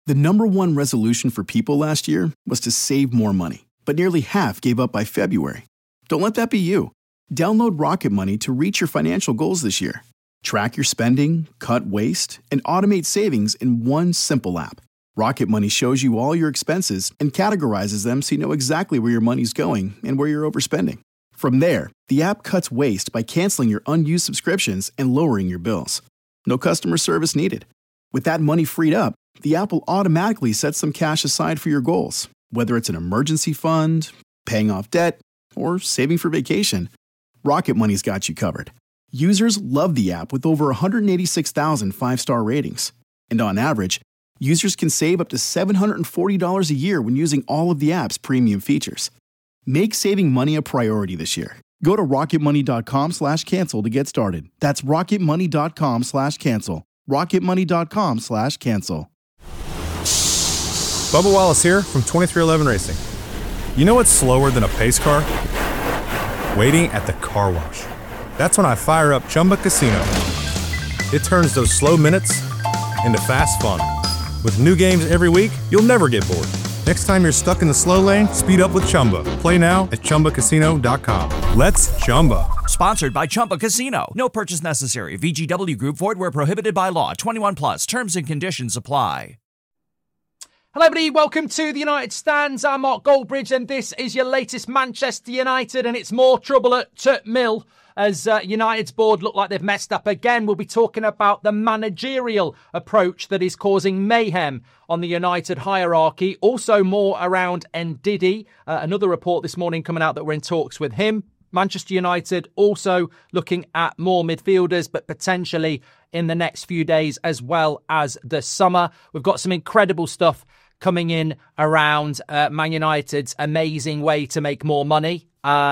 The number one resolution for people last year was to save more money, but nearly half gave up by February. Don't let that be you. Download Rocket Money to reach your financial goals this year. Track your spending, cut waste, and automate savings in one simple app. Rocket Money shows you all your expenses and categorizes them so you know exactly where your money's going and where you're overspending. From there, the app cuts waste by canceling your unused subscriptions and lowering your bills. No customer service needed. With that money freed up, the app will automatically set some cash aside for your goals, whether it's an emergency fund, paying off debt, or saving for vacation. Rocket Money's got you covered. Users love the app with over 186,000 five-star ratings. And on average, users can save up to $740 a year when using all of the app's premium features. Make saving money a priority this year. Go to rocketmoney.com/cancel to get started. That's rocketmoney.com/cancel. rocketmoney.com/cancel. Bubba Wallace here from 2311 Racing. You know what's slower than a pace car? Waiting at the car wash. That's when I fire up Chumba Casino. It turns those slow minutes into fast fun. With new games every week, you'll never get bored. Next time you're stuck in the slow lane, speed up with Chumba. Play now at ChumbaCasino.com. Let's Chumba. Sponsored by Chumba Casino. No purchase necessary. VGW Group. Void where prohibited by law. 21 plus. Terms and conditions apply. Hello everybody, welcome to the United Stands. I'm Mark Goldbridge and this is your latest Manchester United, and it's more trouble at Tut Mill as United's board look like they've messed up again. We'll be talking about the managerial approach that is causing mayhem on the United hierarchy. Also more around Ndidi. Another report this morning coming out that we're in talks with him. Manchester United also looking at more midfielders, but potentially in the next few days as well as the summer. We've got some incredible stuff coming in around Man United's amazing way to make more money.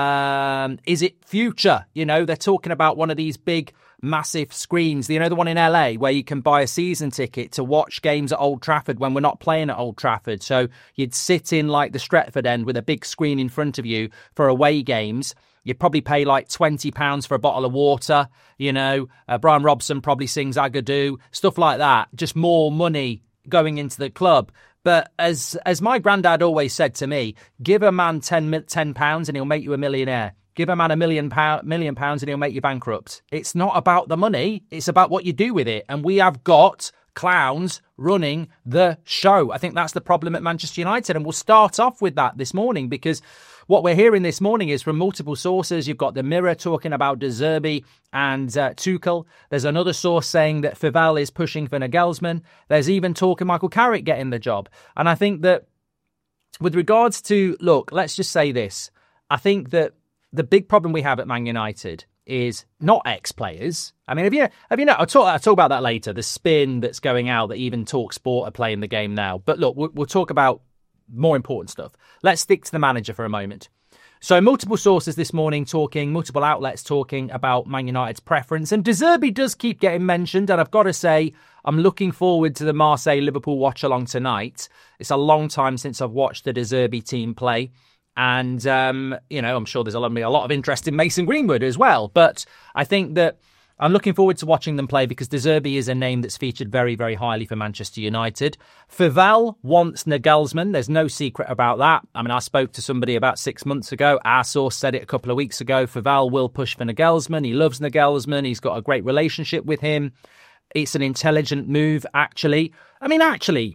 Is it future? You know, they're talking about one of these big, massive screens. You know, the one in LA where you can buy a season ticket to watch games at Old Trafford when we're not playing at Old Trafford. So you'd sit in like the Stretford end with a big screen in front of you for away games. You'd probably pay like £20 for a bottle of water. You know, Brian Robson probably sings Agadoo, stuff like that. Just more money going into the club. But as my granddad always said to me, give a man £10 and he'll make you a millionaire. Give a man £1 million and he'll make you bankrupt. It's not about the money. It's about what you do with it. And we have got clowns running the show. I think that's the problem at Manchester United. And we'll start off with that this morning, because what we're hearing this morning is from multiple sources. You've got the Mirror talking about De Zerbi and Tuchel. There's another source saying that Fivel is pushing for Nagelsmann. There's even talk of Michael Carrick getting the job. And I think that with regards to, look, let's just say this. I think that the big problem we have at Man United is not ex-players. I mean, have you know, I'll talk about that later, the spin that's going out that even TalkSport are playing the game now. But look, we'll talk about more important stuff. Let's stick to the manager for a moment. So multiple sources this morning multiple outlets talking about Man United's preference. And De Zerbi does keep getting mentioned. And I've got to say, I'm looking forward to the Marseille-Liverpool watch-along tonight. It's a long time since I've watched the De Zerbi team play. And, you know, I'm sure there's a lot of interest in Mason Greenwood as well. But I think that I'm looking forward to watching them play because De Zerbi is a name that's featured very, very highly for Manchester United. Fivel wants Nagelsmann. There's no secret about that. I mean, I spoke to somebody about 6 months ago. Our source said it a couple of weeks ago. Fivel will push for Nagelsmann. He loves Nagelsmann. He's got a great relationship with him. It's an intelligent move, actually. I mean, actually,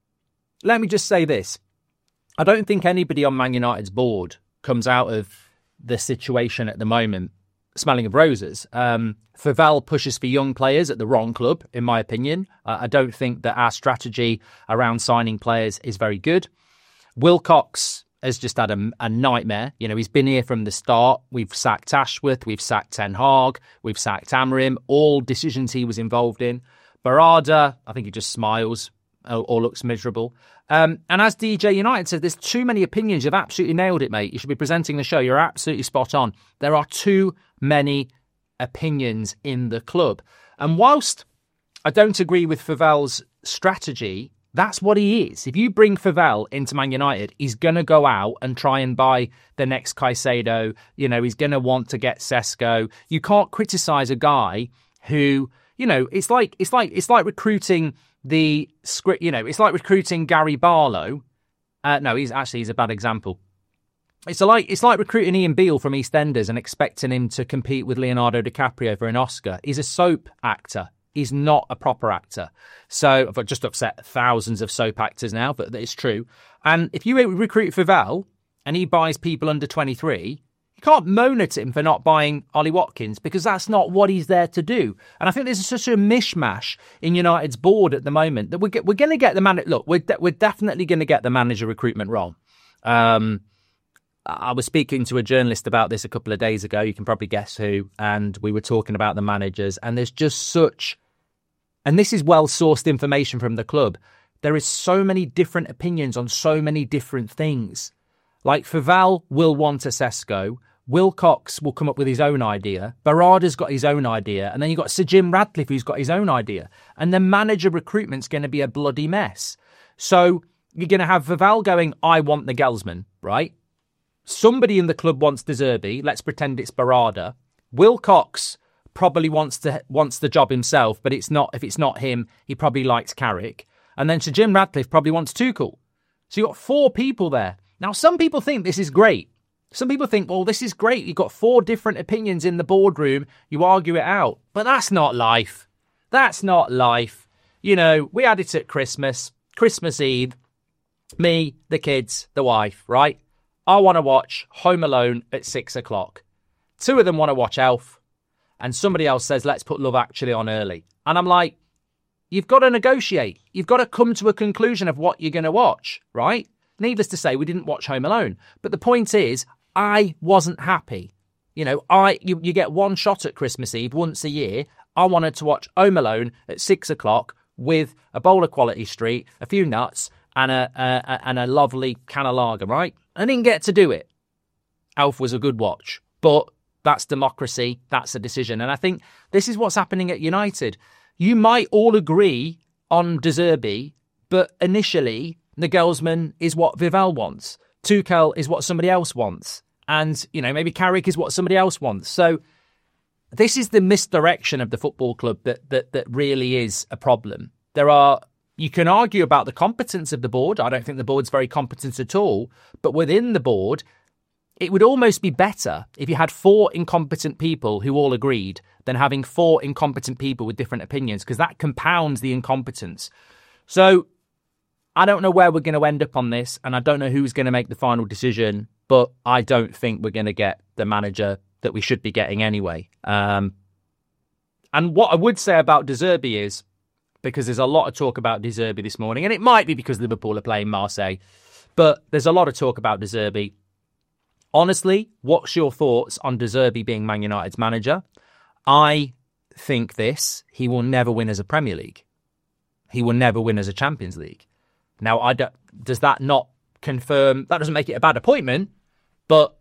let me just say this. I don't think anybody on Man United's board comes out of the situation at the moment smelling of roses. Fivel pushes for young players at the wrong club, in my opinion. I don't think that our strategy around signing players is very good. Wilcox has just had a nightmare. You know, he's been here from the start. We've sacked Ashworth, we've sacked Ten Hag, we've sacked Amorim, all decisions he was involved in. Barada, I think he just smiles or looks miserable. And as DJ United said, there's too many opinions. You've absolutely nailed it, mate. You should be presenting the show. You're absolutely spot on. There are too many opinions in the club. And whilst I don't agree with Fivel's strategy, that's what he is. If you bring Fivel into Man United, he's going to go out and try and buy the next Caicedo. You know, he's going to want to get Sesko. You can't criticise a guy who, you know, it's like recruiting the script, it's like recruiting Gary Barlow. No, he's a bad example. It's like recruiting Ian Beale from EastEnders and expecting him to compete with Leonardo DiCaprio for an Oscar. He's a soap actor. He's not a proper actor. So I've just upset thousands of soap actors now, but it's true. And if you recruit Favell and he buys people under 23, you can't moan at him for not buying Ollie Watkins because that's not what he's there to do. And I think there's such a mishmash in United's board at the moment that we're going to get the manager. Look, we're definitely going to get the manager recruitment wrong. I was speaking to a journalist about this a couple of days ago. You can probably guess who. And we were talking about the managers. And there's just such... And this is well-sourced information from the club. There is so many different opinions on so many different things. Like Favell will want a Sesko. Wilcox will come up with his own idea. Barada's got his own idea. And then you've got Sir Jim Radcliffe who's got his own idea. And the manager recruitment's going to be a bloody mess. So you're going to have Favell going, I want the Gelsman, right? Somebody in the club wants De Zerbi. Let's pretend it's Barada. Wilcox probably wants the job himself, but if it's not him, he probably likes Carrick. And then Sir Jim Radcliffe probably wants Tuchel. So you've got 4 people there. Now, some people think this is great. Some people think, well, this is great. You've got 4 different opinions in the boardroom. You argue it out. But that's not life. That's not life. We had it at Christmas Eve. Me, the kids, the wife, right? I want to watch Home Alone at 6 o'clock. 2 of them want to watch Elf. And somebody else says, let's put Love Actually on early. And I'm like, you've got to negotiate. You've got to come to a conclusion of what you're going to watch, right? Needless to say, we didn't watch Home Alone. But the point is, I wasn't happy. You get one shot at Christmas Eve once a year. I wanted to watch Home Alone at 6 o'clock with a bowl of Quality Street, a few nuts, and a lovely can of lager, right? I didn't get to do it. Elf was a good watch, but that's democracy. That's a decision. And I think this is what's happening at United. You might all agree on De Zerbi, but initially, the Gelsman is what Vivell wants. Tuchel is what somebody else wants. And, maybe Carrick is what somebody else wants. So this is the misdirection of the football club that really is a problem. You can argue about the competence of the board. I don't think the board's very competent at all. But within the board, it would almost be better if you had 4 incompetent people who all agreed than having 4 incompetent people with different opinions, because that compounds the incompetence. So I don't know where we're going to end up on this, and I don't know who's going to make the final decision, but I don't think we're going to get the manager that we should be getting anyway. And what I would say about De Zerbi is, because there's a lot of talk about De Zerbi this morning, and it might be because Liverpool are playing Marseille, but there's a lot of talk about De Zerbi. Honestly, what's your thoughts on De Zerbi being Man United's manager? I think he will never win as a Premier League. He will never win as a Champions League. Now, does that not confirm, that doesn't make it a bad appointment, but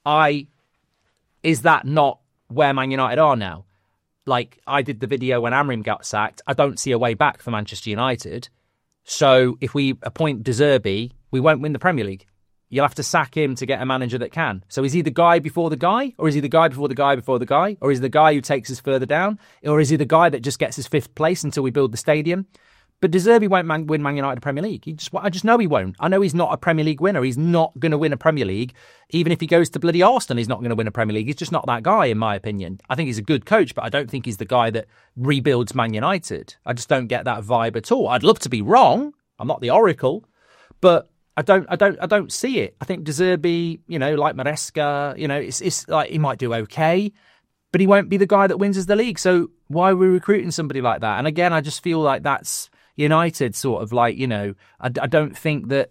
is that not where Man United are now? Like, I did the video when Amrim got sacked. I don't see a way back for Manchester United. So if we appoint De Zerbi, we won't win the Premier League. You'll have to sack him to get a manager that can. So is he the guy before the guy? Or is he the guy before the guy before the guy? Or is he the guy who takes us further down? Or is he the guy that just gets us 5th place until we build the stadium? But De Zerbi won't win Man United a Premier League. I just know he won't. I know he's not a Premier League winner. He's not going to win a Premier League. Even if he goes to bloody Arsenal, he's not going to win a Premier League. He's just not that guy, in my opinion. I think he's a good coach, but I don't think he's the guy that rebuilds Man United. I just don't get that vibe at all. I'd love to be wrong. I'm not the Oracle, but I don't see it. I think De Zerbi, like Maresca, it's like he might do okay, but he won't be the guy that wins us the league. So why are we recruiting somebody like that? And again, I just feel like that's United sort of like, I don't think that,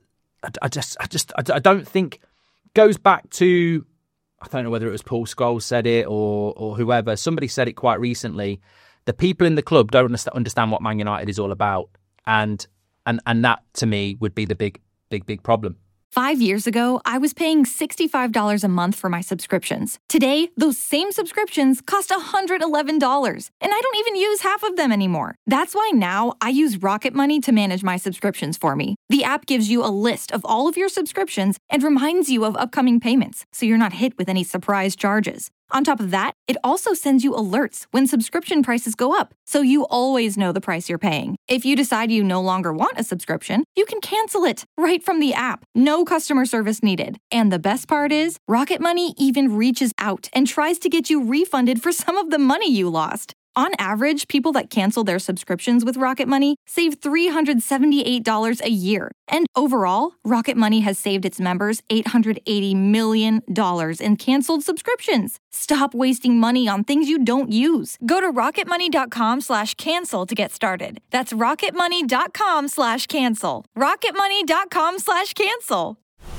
I don't think goes back to, I don't know whether it was Paul Scholes said it or whoever. Somebody said it quite recently. The people in the club don't understand what Man United is all about. And that to me would be the big problem. 5 years ago, I was paying $65 a month for my subscriptions. Today, those same subscriptions cost $111, and I don't even use half of them anymore. That's why now I use Rocket Money to manage my subscriptions for me. The app gives you a list of all of your subscriptions and reminds you of upcoming payments, so you're not hit with any surprise charges. On top of that, it also sends you alerts when subscription prices go up, so you always know the price you're paying. If you decide you no longer want a subscription, you can cancel it right from the app. No customer service needed. And the best part is, Rocket Money even reaches out and tries to get you refunded for some of the money you lost. On average, people that cancel their subscriptions with Rocket Money save $378 a year. And overall, Rocket Money has saved its members $880 million in canceled subscriptions. Stop wasting money on things you don't use. Go to rocketmoney.com/cancel to get started. That's rocketmoney.com/cancel. rocketmoney.com/cancel.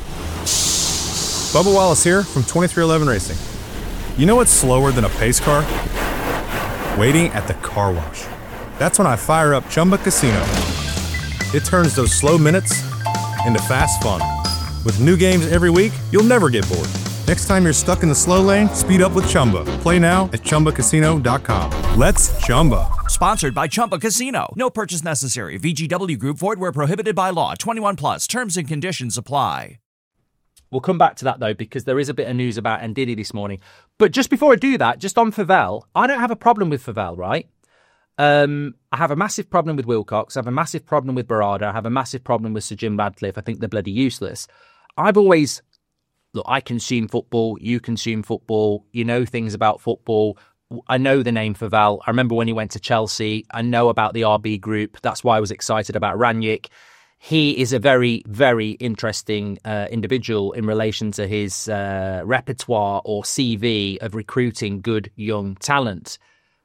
Bubba Wallace here from 2311 Racing. You know what's slower than a pace car? Waiting at the car wash. That's when I fire up Chumba Casino. It turns those slow minutes into fast fun. With new games every week, you'll never get bored. Next time you're stuck in the slow lane, speed up with Chumba. Play now at ChumbaCasino.com. Let's Chumba. Sponsored by Chumba Casino. No purchase necessary. VGW Group. Void where prohibited by law. 21 plus. Terms and conditions apply. We'll come back to that, though, because there is a bit of news about Ndidi this morning. But just before I do that, just on Favell, I don't have a problem with Favell, right? I have a massive problem with Wilcox. I have a massive problem with Barada. I have a massive problem with Sir Jim Radcliffe. I think they're bloody useless. I've always... Look, I consume football. You consume football. You know things about football. I know the name Favell. I remember when he went to Chelsea. I know about the RB group. That's why I was excited about Ranić. He is a very, very interesting individual in relation to his repertoire or CV of recruiting good young talent.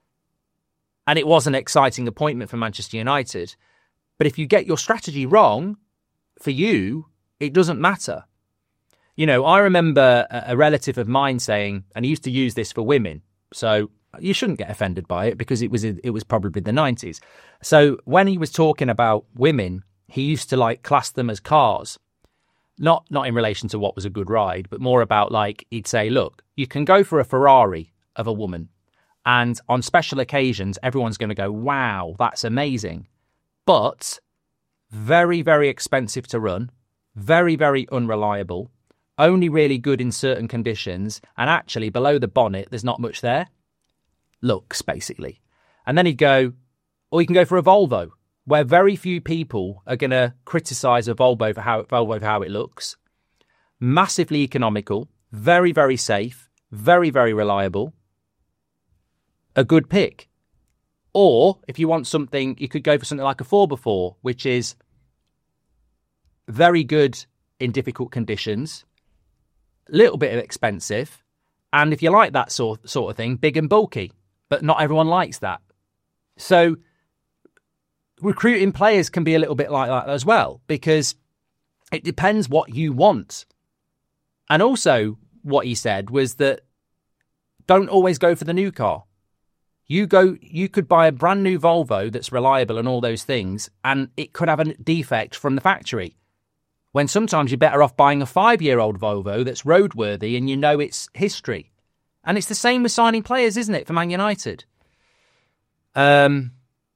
And it was an exciting appointment for Manchester United. But if you get your strategy wrong, for you, it doesn't matter. You know, I remember a relative of mine saying, and he used to use this for women, so you shouldn't get offended by it because it was probably the 90s. So when he was talking about women, he used to class them as cars, not in relation to what was a good ride, but more about he'd say, look, you can go for a Ferrari of a woman and on special occasions, everyone's going to go, wow, that's amazing. But very, very expensive to run, very, very unreliable, only really good in certain conditions. And actually below the bonnet, there's not much there. Looks, basically. And then he'd go, or you can go for a Volvo, where very few people are going to criticise a Volvo for how it looks. Massively economical, very, very safe, very, very reliable. A good pick. Or, if you want something, you could go for something like a 4x4, which is very good in difficult conditions, a little bit expensive, and if you like that sort of thing, big and bulky. But not everyone likes that. So recruiting players can be a little bit like that as well, because it depends what you want. And also what he said was that don't always go for the new car. You could buy a brand new Volvo that's reliable and all those things, and it could have a defect from the factory. When sometimes you're better off buying a 5-year-old Volvo that's roadworthy and you know its history. And it's the same with signing players, isn't it, for Man United? But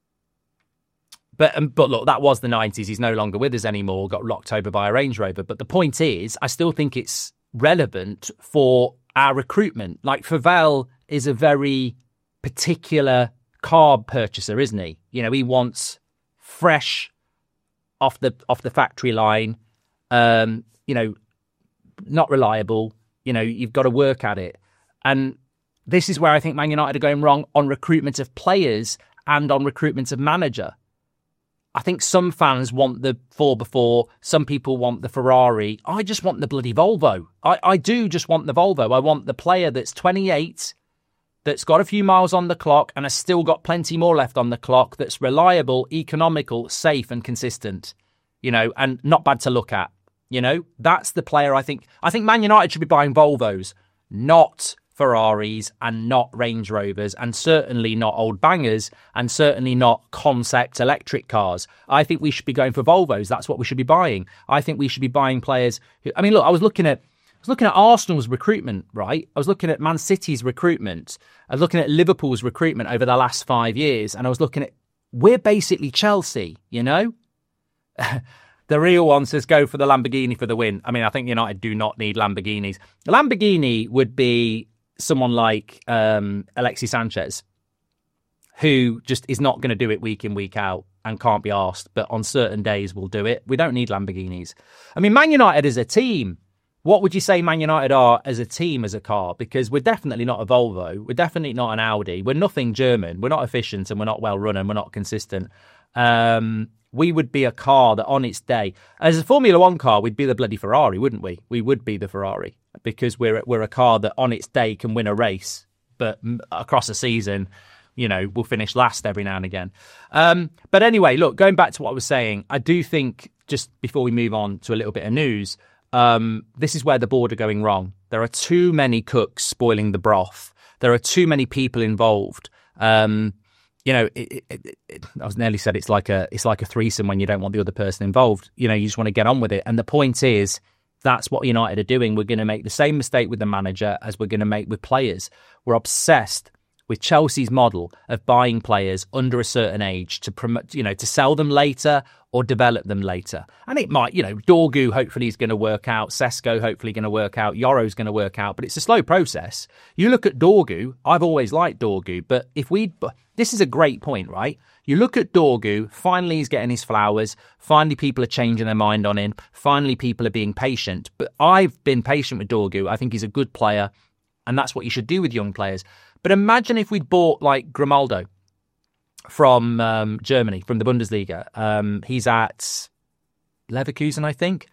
look, that was the 90s. He's no longer with us anymore, got locked over by a Range Rover. But the point is, I still think it's relevant for our recruitment. Like, Favell is a very particular carb purchaser, isn't he? You know, he wants fresh off the factory line, not reliable. You know, you've got to work at it. And this is where I think Man United are going wrong on recruitment of players and on recruitment of manager. I think some fans want the 4x4, some people want the Ferrari. I just want the bloody Volvo. I do just want the Volvo. I want the player that's 28, that's got a few miles on the clock and has still got plenty more left on the clock, that's reliable, economical, safe and consistent, and not bad to look at. That's the player I think. I think Man United should be buying Volvos, not Ferraris and not Range Rovers, and certainly not old bangers, and certainly not concept electric cars. I think we should be going for Volvos. That's what we should be buying. I think we should be buying players who, look, I was looking at Arsenal's recruitment, right? I was looking at Man City's recruitment. I was looking at Liverpool's recruitment over the last 5 years, and I was looking at, we're basically Chelsea, The real one says go for the Lamborghini for the win. I think United do not need Lamborghinis. The Lamborghini would be someone like Alexis Sanchez, who just is not going to do it week in, week out and can't be asked, but on certain days will do it. We don't need Lamborghinis. I mean, Man United as a team, what would you say Man United are as a team, as a car? Because we're definitely not a Volvo. We're definitely not an Audi. We're nothing German. We're not efficient and we're not well run and we're not consistent. We would be a car that on its day, as a Formula One car, we'd be the bloody Ferrari, wouldn't we? We would be the Ferrari because we're a car that on its day can win a race, but across a season, you know, we'll finish last every now and again. But anyway, look, going back to what I was saying, I do think, just before we move on to a little bit of news, this is where the board are going wrong. There are too many cooks spoiling the broth. There are too many people involved. You know, I was nearly said it's like a threesome when you don't want the other person involved. You know, you just want to get on with it. And the point is, that's what United are doing. We're going to make the same mistake with the manager as we're going to make with players. We're obsessed with Chelsea's model of buying players under a certain age to promote, you know, to sell them later or develop them later. And it might, you know, Dorgu hopefully is going to work out, Sesko hopefully going to work out, Yoro's going to work out, but it's a slow process. You look at Dorgu, I've always liked Dorgu, but this is a great point, right? You look at Dorgu, finally he's getting his flowers, finally people are changing their mind on him, finally people are being patient, but I've been patient with Dorgu. I think he's a good player, and that's what you should do with young players. But imagine if we'd bought like Grimaldo from Germany, from the Bundesliga. He's at Leverkusen, I think.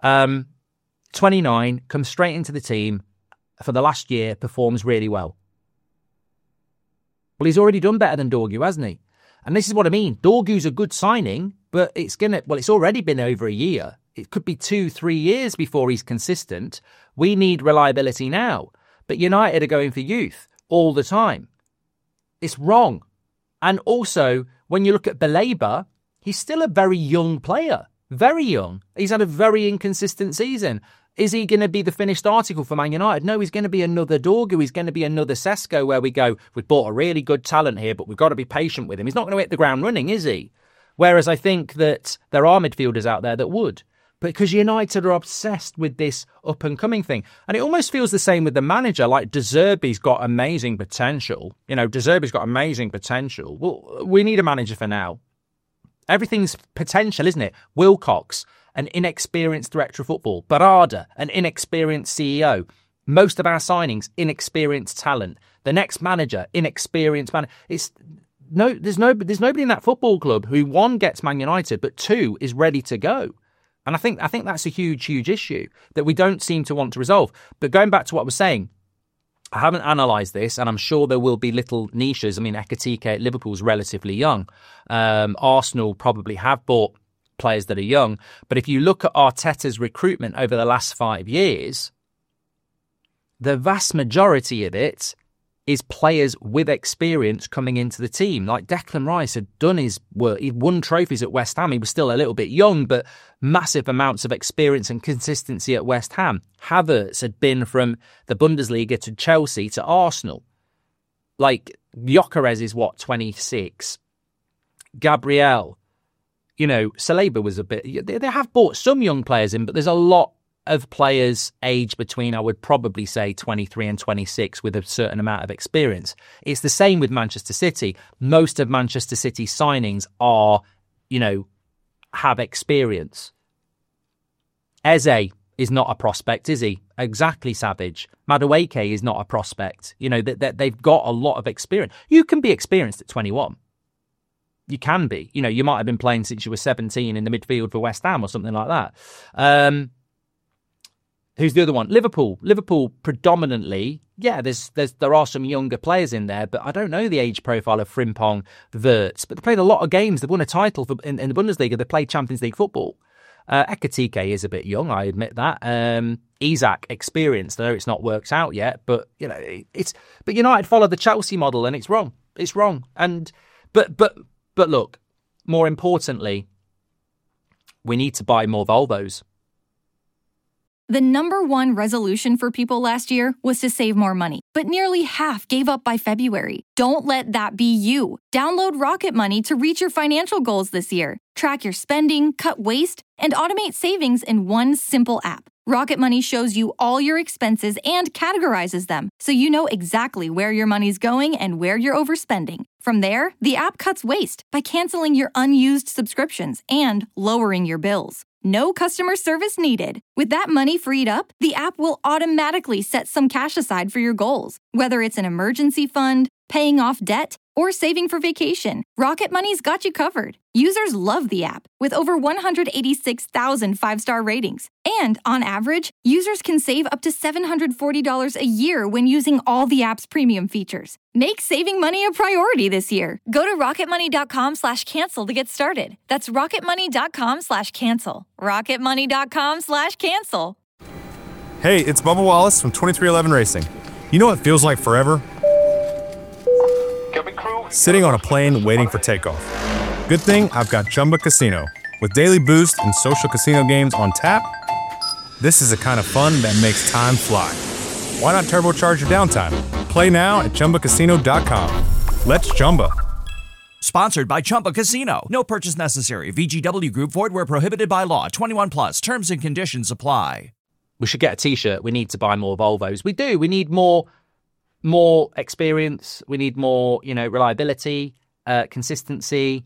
29, comes straight into the team for the last year, performs really well. Well, he's already done better than Dorgu, hasn't he? And this is what I mean. Dorgu's a good signing, but it's already been over a year. It could be 2-3 years before he's consistent. We need reliability now. But United are going for youth all the time. It's wrong. And also, when you look at Baleba, he's still a very young player. Very young. He's had a very inconsistent season. Is he going to be the finished article for Man United? No, he's going to be another Dorgu. He's going to be another Sesko where we go, we've bought a really good talent here, but we've got to be patient with him. He's not going to hit the ground running, is he? Whereas I think that there are midfielders out there that would. Because United are obsessed with this up-and-coming thing. And it almost feels the same with the manager. Like, De Zerbi's got amazing potential. You know, De Zerbi's got amazing potential. Well, we need a manager for now. Everything's potential, isn't it? Wilcox, an inexperienced director of football. Barada, an inexperienced CEO. Most of our signings, inexperienced talent. The next manager, inexperienced manager. There's nobody in that football club who, one, gets Man United, but two, is ready to go. And I think that's a huge, huge issue that we don't seem to want to resolve. But going back to what I was saying, I haven't analysed this, and I'm sure there will be little niches. I mean, Ekitike at Liverpool's relatively young. Arsenal probably have bought players that are young. But if you look at Arteta's recruitment over the last 5 years, the vast majority of it is players with experience coming into the team. Like Declan Rice had done his work. He'd won trophies at West Ham. He was still a little bit young, but massive amounts of experience and consistency at West Ham. Havertz had been from the Bundesliga to Chelsea to Arsenal. Like Gyökeres is 26. Gabriel, you know, Saliba was a bit... They have bought some young players in, but there's a lot of players aged between, I would probably say, 23 and 26 with a certain amount of experience. It's the same with Manchester City. Most of Manchester City's signings are, you know, have experience. Eze is not a prospect, is he? Exactly, Savage. Madueke is not a prospect. You know, they've got a lot of experience. You can be experienced at 21. You can be. You know, you might have been playing since you were 17 in the midfield for West Ham or something like that. Who's the other one? Liverpool. Liverpool predominantly, yeah, there are some younger players in there, but I don't know the age profile of Frimpong, Wirtz. But they played a lot of games. They've won a title in the Bundesliga. They played Champions League football. Ekitike is a bit young, I admit that. Isak, experienced. I know it's not worked out yet, but you know, but United followed the Chelsea model, and it's wrong. It's wrong. And but look, more importantly, we need to buy more Volvos. The number one resolution for people last year was to save more money, but nearly half gave up by February. Don't let that be you. Download Rocket Money to reach your financial goals this year. Track your spending, cut waste, and automate savings in one simple app. Rocket Money shows you all your expenses and categorizes them, so you know exactly where your money's going and where you're overspending. From there, the app cuts waste by canceling your unused subscriptions and lowering your bills. No customer service needed. With that money freed up, the app will automatically set some cash aside for your goals, whether it's an emergency fund, paying off debt, or saving for vacation. Rocket Money's got you covered. Users love the app, with over 186,000 five-star ratings. And on average, users can save up to $740 a year when using all the app's premium features. Make saving money a priority this year. Go to rocketmoney.com/cancel to get started. That's rocketmoney.com/cancel. rocketmoney.com/cancel. Hey, it's Bubba Wallace from 2311 Racing. You know what feels like forever? Sitting on a plane waiting for takeoff. Good thing I've got Chumba Casino. With daily boost and social casino games on tap, this is the kind of fun that makes time fly. Why not turbocharge your downtime? Play now at ChumbaCasino.com. Let's Chumba. Sponsored by Chumba Casino. No purchase necessary. VGW Group. Void where prohibited by law. 21 plus. Terms and conditions apply. We should get a T-shirt. We need to buy more Volvos. We do. We need more experience. We need more, reliability, consistency.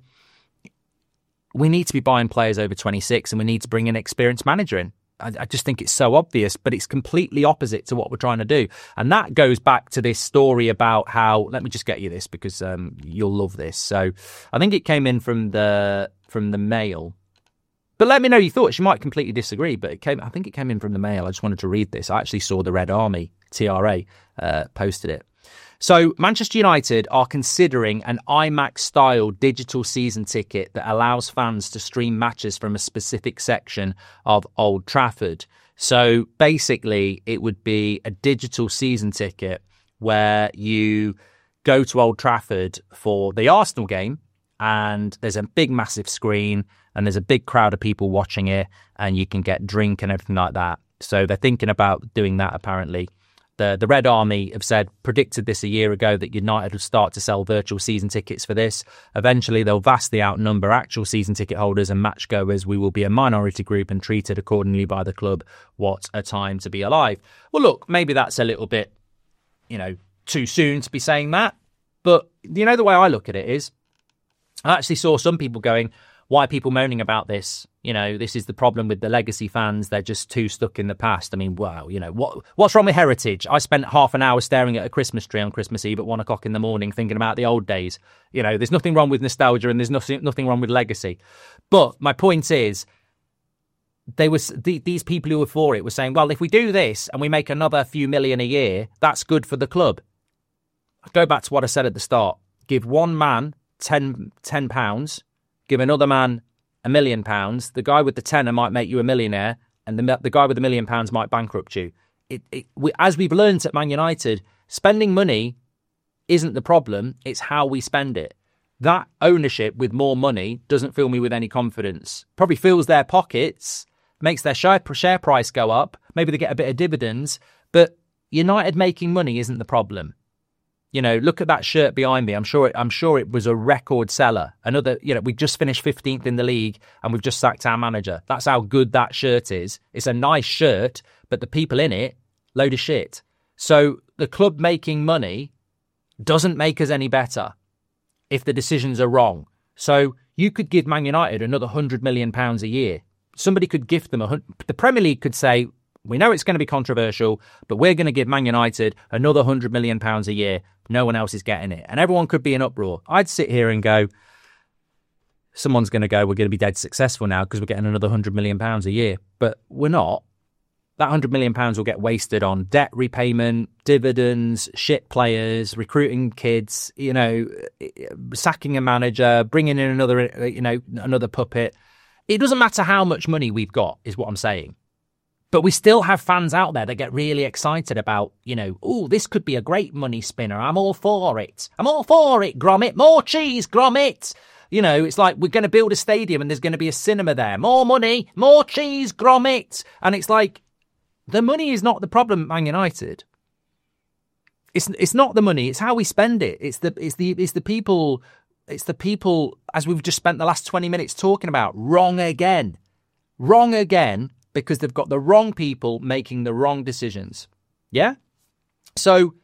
We need to be buying players over 26, and we need to bring an experienced manager in. I just think it's so obvious, but it's completely opposite to what we're trying to do. And that goes back to this story about how, let me just get you this because you'll love this. So I think it came in from the Mail. But let me know your thoughts. You might completely disagree, but I think it came in from the Mail. I just wanted to read this. I actually saw the Red Army, TRA, posted it. So Manchester United are considering an IMAX-style digital season ticket that allows fans to stream matches from a specific section of Old Trafford. So basically, it would be a digital season ticket where you go to Old Trafford for the Arsenal game, and there's a big, massive screen, and there's a big crowd of people watching it, and you can get drink and everything like that. So they're thinking about doing that, apparently. The Red Army have predicted this a year ago that United will start to sell virtual season tickets for this. Eventually, they'll vastly outnumber actual season ticket holders and match goers. We will be a minority group and treated accordingly by the club. What a time to be alive. Well, look, maybe that's a little bit, too soon to be saying that. But, the way I look at it is, I actually saw some people going, why are people moaning about this? This is the problem with the legacy fans. They're just too stuck in the past. I mean, wow, what's wrong with heritage? I spent half an hour staring at a Christmas tree on Christmas Eve at 1 o'clock in the morning thinking about the old days. There's nothing wrong with nostalgia and there's nothing wrong with legacy. But my point is, these people who were for it were saying, well, if we do this and we make another few million a year, that's good for the club. I go back to what I said at the start. Give one man £10, give another man £1 million. The guy with the tenner might make you a millionaire, and the guy with £1 million might bankrupt you. As we've learned at Man United, spending money isn't the problem, it's how we spend it. That ownership with more money doesn't fill me with any confidence. Probably fills their pockets, makes their share price go up, maybe they get a bit of dividends, but United making money isn't the problem. Look at that shirt behind me. I'm sure it was a record seller. We just finished 15th in the league and we've just sacked our manager. That's how good that shirt is. It's a nice shirt, but the people in it, load of shit. So the club making money doesn't make us any better if the decisions are wrong. So you could give Man United another £100 million a year. Somebody could gift them the Premier League could say, we know it's going to be controversial, but we're going to give Man United another £100 million a year. No one else is getting it. And everyone could be in uproar. I'd sit here and go, someone's going to go, we're going to be dead successful now because we're getting another £100 million a year. But we're not. That £100 million will get wasted on debt repayment, dividends, shit players, recruiting kids, sacking a manager, bringing in another puppet. It doesn't matter how much money we've got, is what I'm saying. But we still have fans out there that get really excited about, this could be a great money spinner. I'm all for it. Gromit. More cheese, Gromit. It's like we're going to build a stadium and there's going to be a cinema there. More money, more cheese, Gromit. And it's like, the money is not the problem at Man United. It's not the money. It's how we spend it. It's the people, as we've just spent the last 20 minutes talking about. Wrong again. because they've got the wrong people making the wrong decisions. Yeah? So,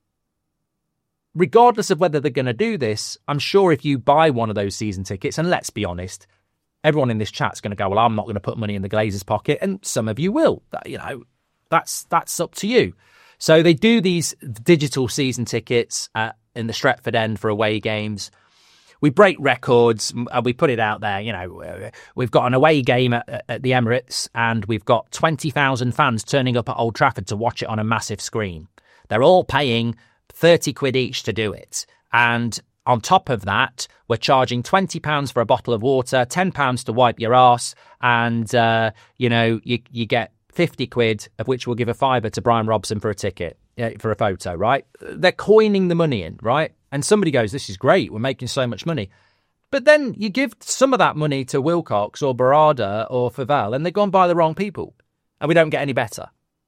regardless of whether they're going to do this, I'm sure if you buy one of those season tickets, and let's be honest, everyone in this chat's going to go, well, I'm not going to put money in the Glazers' pocket, and some of you will. That's up to you. So they do these digital season tickets in the Stretford End for away games. We break records and we put it out there. We've got an away game at the Emirates and we've got 20,000 fans turning up at Old Trafford to watch it on a massive screen. They're all paying 30 quid each to do it. And on top of that, we're charging £20 for a bottle of water, £10 to wipe your arse, and, you get 50 quid, of which we'll give a fiver to Brian Robson for a ticket, for a photo, right? They're coining the money in, right? And somebody goes, this is great, we're making so much money. But then you give some of that money to Wilcox or Barada or Favel, and they go and buy the wrong people, and we don't get any better.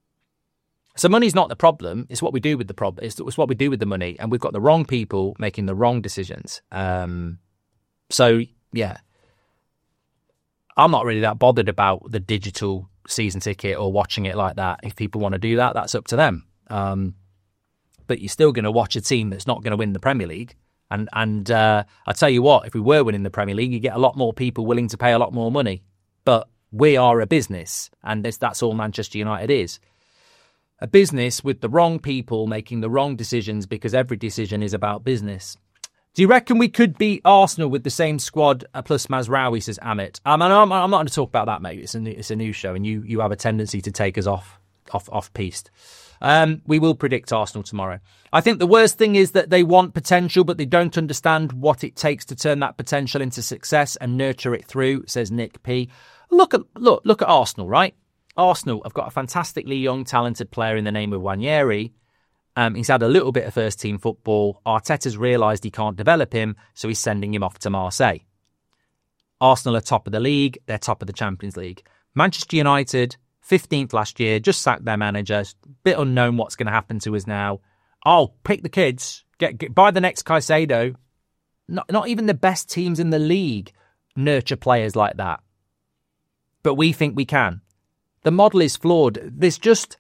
So money's not the problem. It's what we do with the problem. It's what we do with the money, and we've got the wrong people making the wrong decisions. So yeah, I'm not really that bothered about the digital season ticket or watching it like that. If people want to do that, that's up to them. But you're still going to watch a team that's not going to win the Premier League. And I tell you what, if we were winning the Premier League, you get a lot more people willing to pay a lot more money. But we are a business, and that's all Manchester United is. A business with the wrong people making the wrong decisions, because every decision is about business. Do you reckon we could beat Arsenal with the same squad plus Mazraoui, says Amit? I'm not going to talk about that, mate. It's a news show, and you have a tendency to take us off piste. We will predict Arsenal tomorrow. I think the worst thing is that they want potential, but they don't understand what it takes to turn that potential into success and nurture it through, says Nick P. Look at Arsenal, right? Arsenal have got a fantastically young, talented player in the name of Nwaneri. He's had a little bit of first-team football. Arteta's realised he can't develop him, so he's sending him off to Marseille. Arsenal are top of the league. They're top of the Champions League. Manchester United, 15th last year, just sacked their manager. Bit unknown what's going to happen to us now. Oh, pick the kids. Buy the next Caicedo. Not even the best teams in the league nurture players like that. But we think we can. The model is flawed. There's just...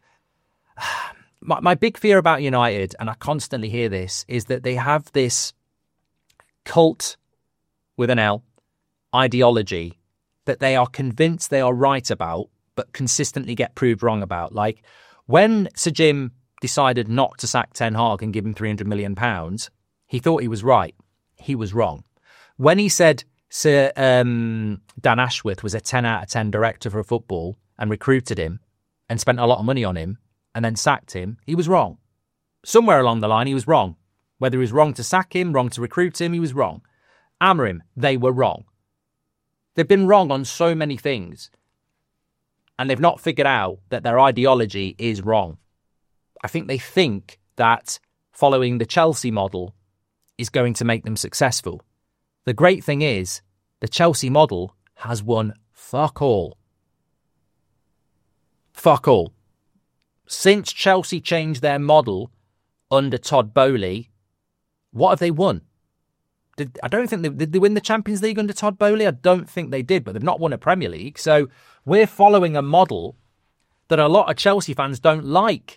My big fear about United, and I constantly hear this, is that they have this cult, with an L, ideology that they are convinced they are right about, but consistently get proved wrong about. Like, when Sir Jim decided not to sack Ten Hag and give him £300 million, he thought he was right. He was wrong. When he said Sir Dan Ashworth was a 10 out of 10 director for football and recruited him and spent a lot of money on him and then sacked him, he was wrong. Somewhere along the line, he was wrong. Whether he was wrong to sack him, wrong to recruit him, he was wrong. Amorim, they were wrong. They've been wrong on so many things, and they've not figured out that their ideology is wrong. I think they think that following the Chelsea model is going to make them successful. The great thing is, the Chelsea model has won fuck all. Fuck all. Since Chelsea changed their model under Todd Boehly, what have they won? I don't think did they win the Champions League under Todd Boehly? I don't think they did, but they've not won a Premier League. So we're following a model that a lot of Chelsea fans don't like.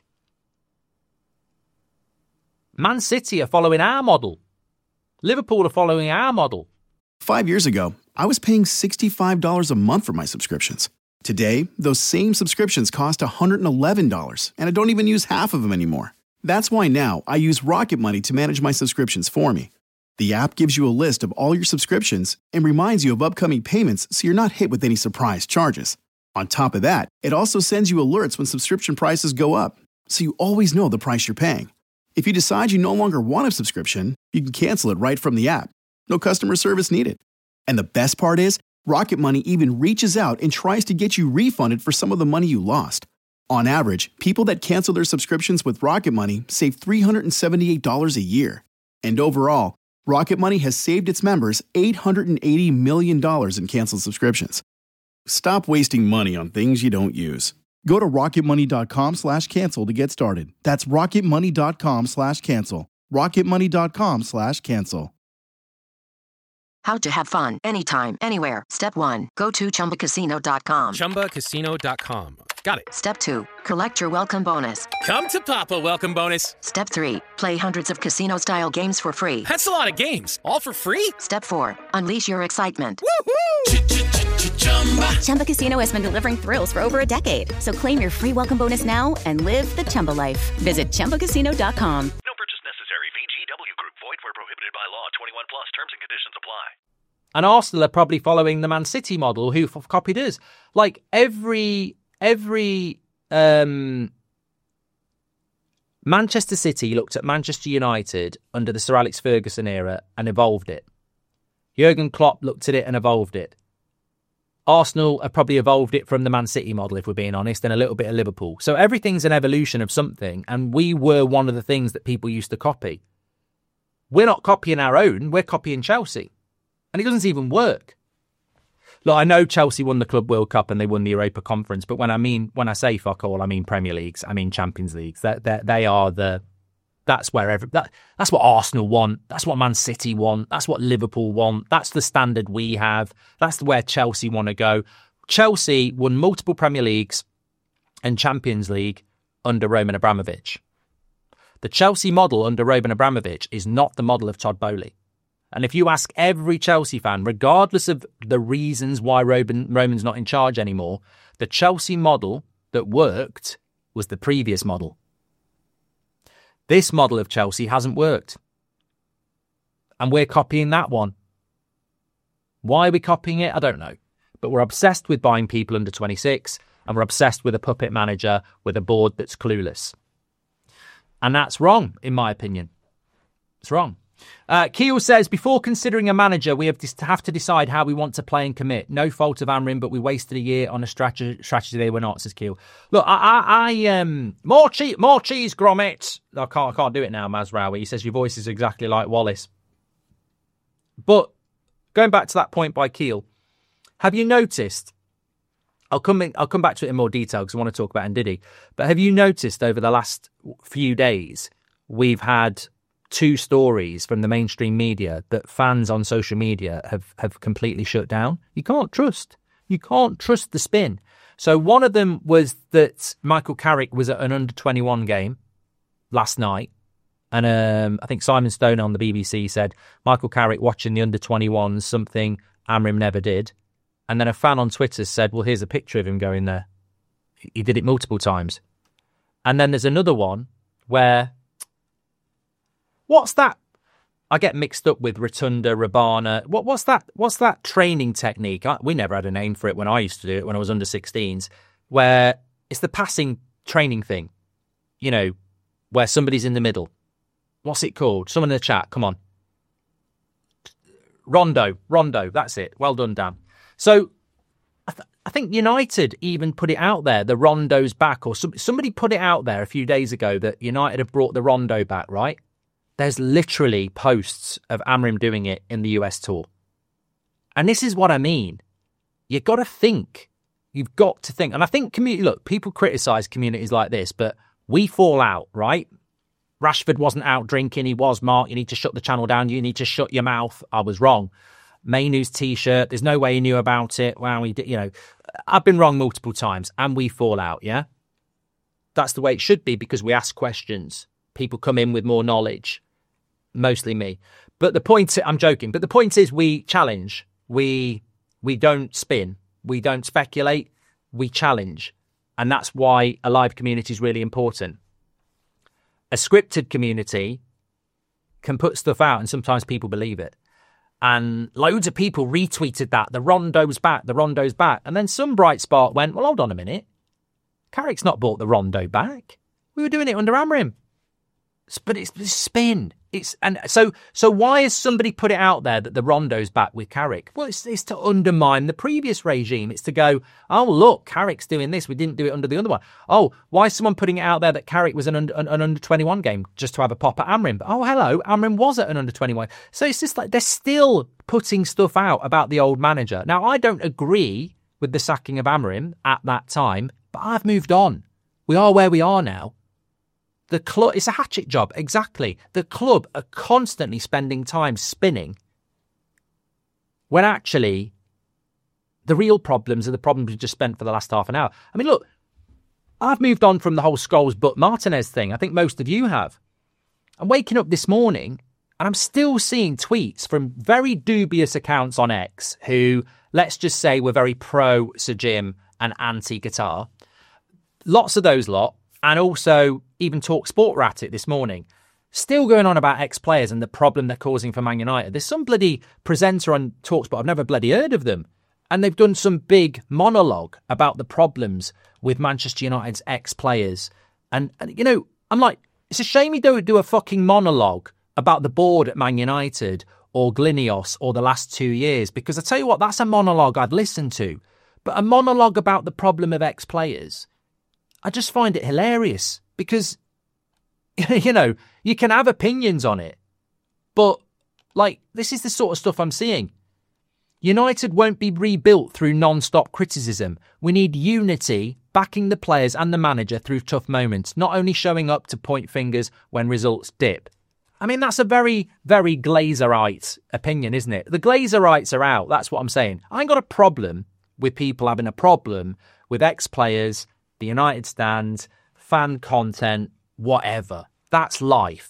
Man City are following our model. Liverpool are following our model. 5 years ago, I was paying $65 a month for my subscriptions. Today, those same subscriptions cost $111, and I don't even use half of them anymore. That's why now I use Rocket Money to manage my subscriptions for me. The app gives you a list of all your subscriptions and reminds you of upcoming payments so you're not hit with any surprise charges. On top of that, it also sends you alerts when subscription prices go up, so you always know the price you're paying. If you decide you no longer want a subscription, you can cancel it right from the app. No customer service needed. And the best part is, Rocket Money even reaches out and tries to get you refunded for some of the money you lost. On average, people that cancel their subscriptions with Rocket Money save $378 a year. And overall, Rocket Money has saved its members $880 million in canceled subscriptions. Stop wasting money on things you don't use. Go to rocketmoney.com/cancel to get started. That's rocketmoney.com/cancel. rocketmoney.com/cancel. How to have fun anytime, anywhere. Step 1. Go to ChumbaCasino.com. ChumbaCasino.com. Got it. Step 2. Collect your welcome bonus. Come to Papa welcome bonus. Step 3. Play hundreds of casino-style games for free. That's a lot of games. All for free? Step 4. Unleash your excitement. Chumba Casino has been delivering thrills for over a decade. So claim your free welcome bonus now and live the Chumba life. Visit ChumbaCasino.com. No purchase necessary. VGW Group. Void where prohibited by law. 21 plus. Terms and conditions apply. And Arsenal are probably following the Man City model, who copied us. Like every Manchester City looked at Manchester United under the Sir Alex Ferguson era and evolved it. Jurgen Klopp looked at it and evolved it. Arsenal have probably evolved it from the Man City model, if we're being honest, and a little bit of Liverpool. So everything's an evolution of something, and we were one of the things that people used to copy. We're not copying our own, we're copying Chelsea. And it doesn't even work. Look, I know Chelsea won the Club World Cup and they won the Europa Conference, but when I say fuck all, I mean Premier Leagues, I mean Champions Leagues. They are that's what Arsenal want. That's what Man City want. That's what Liverpool want. That's the standard we have. That's where Chelsea want to go. Chelsea won multiple Premier Leagues and Champions League under Roman Abramovich. The Chelsea model under Roman Abramovich is not the model of Todd Boehly. And if you ask every Chelsea fan, regardless of the reasons why Roman's not in charge anymore, the Chelsea model that worked was the previous model. This model of Chelsea hasn't worked. And we're copying that one. Why are we copying it? I don't know. But we're obsessed with buying people under 26, and we're obsessed with a puppet manager with a board that's clueless. And that's wrong, in my opinion. It's wrong. Keel says, before considering a manager, we have to decide how we want to play and commit. No fault of Amrin, but we wasted a year on a strategy they were not, says Keel. Look, more cheese, Gromit. I can't do it now, Mazraoui. He says your voice is exactly like Wallace. But going back to that point by Keel, have you noticed? I'll come back to it in more detail because I want to talk about Ndidi. But have you noticed over the last few days we've had 2 stories from the mainstream media that fans on social media have completely shut down? You can't trust the spin. So one of them was that Michael Carrick was at an under-21 game last night. And I think Simon Stone on the BBC said Michael Carrick watching the under-21s, something Amrim never did. And then a fan on Twitter said, well, here's a picture of him going there. He did it multiple times. And then there's another one where, what's that? I get mixed up with Rotunda, Rabana. What's that training technique? We never had a name for it when I used to do it when I was under 16s, where it's the passing training thing, you know, where somebody's in the middle. What's it called? Someone in the chat, come on. Rondo, that's it. Well done, Dan. So I think United even put it out there, the Rondo's back, or somebody put it out there a few days ago that United have brought the Rondo back, right? There's literally posts of Amrim doing it in the US tour. And this is what I mean. You've got to think. You've got to think. And I think people criticise communities like this, but we fall out, right? Rashford wasn't out drinking. He was, Mark. You need to shut the channel down. You need to shut your mouth. I was wrong. Mainu's T-shirt. There's no way he knew about it. Wow, he did, I've been wrong multiple times and we fall out, yeah? That's the way it should be because we ask questions. People come in with more knowledge. Mostly me. But the point, I'm joking, but the point is we challenge. We don't spin. We don't speculate. We challenge. And that's why a live community is really important. A scripted community can put stuff out and sometimes people believe it. And loads of people retweeted that. The Rondo's back. And then some bright spark went, well, hold on a minute. Carrick's not bought the Rondo back. We were doing it under Amrim. But it's spin. So why has somebody put it out there that the Rondo's back with Carrick? Well, it's to undermine the previous regime. It's to go, oh, look, Carrick's doing this. We didn't do it under the other one. Oh, why is someone putting it out there that Carrick was an under-21 game just to have a pop at Amrim? But, oh, hello, Amrim was at an under-21. So it's just like they're still putting stuff out about the old manager. Now, I don't agree with the sacking of Amrim at that time, but I've moved on. We are where we are now. The club, it's a hatchet job, exactly. The club are constantly spending time spinning when actually the real problems are the problems we just spent for the last half an hour. I mean, look, I've moved on from the whole Scholes but Martinez thing. I think most of you have. I'm waking up this morning and I'm still seeing tweets from very dubious accounts on X who, let's just say, were very pro Sir Jim and anti-Qatar. Lots of those lot. And also even TalkSport were at it this morning. Still going on about ex-players and the problem they're causing for Man United. There's some bloody presenter on TalkSport. I've never bloody heard of them. And they've done some big monologue about the problems with Manchester United's ex-players. And you know, I'm like, it's a shame you don't do a fucking monologue about the board at Man United or Glinios or the last 2 years. Because I tell you what, that's a monologue I'd listen to. But a monologue about the problem of ex-players, I just find it hilarious. Because, you know, you can have opinions on it. But, like, this is the sort of stuff I'm seeing. United won't be rebuilt through non-stop criticism. We need unity, backing the players and the manager through tough moments, not only showing up to point fingers when results dip. I mean, that's a very, very Glazerite opinion, isn't it? The Glazerites are out, that's what I'm saying. I ain't got a problem with people having a problem with ex-players, the United stand, fan content, whatever. That's life.